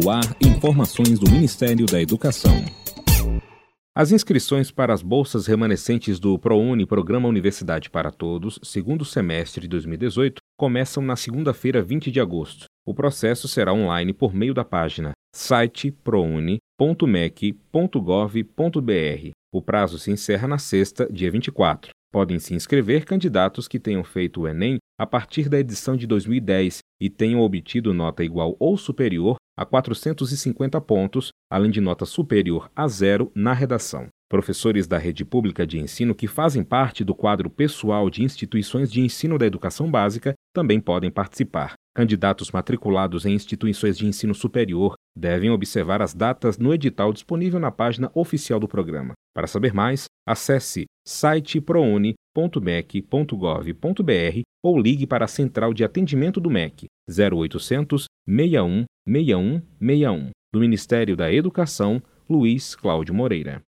No ar, informações do Ministério da Educação. As inscrições para as bolsas remanescentes do ProUni, Programa Universidade para Todos, segundo semestre de 2018, começam na segunda-feira, 20 de agosto. O processo será online por meio da página site prouni.mec.gov.br. O prazo se encerra na sexta, dia 24. Podem se inscrever candidatos que tenham feito o Enem a partir da edição de 2010 e tenham obtido nota igual ou superior a 450 pontos, além de nota superior a 0 na redação. Professores da rede pública de ensino que fazem parte do quadro pessoal de instituições de ensino da educação básica também podem participar. Candidatos matriculados em instituições de ensino superior devem observar as datas no edital disponível na página oficial do programa. Para saber mais, acesse site prouni.mec.gov.br ou ligue para a Central de Atendimento do MEC 0800 61 61 61. Do Ministério da Educação, Luiz Cláudio Moreira.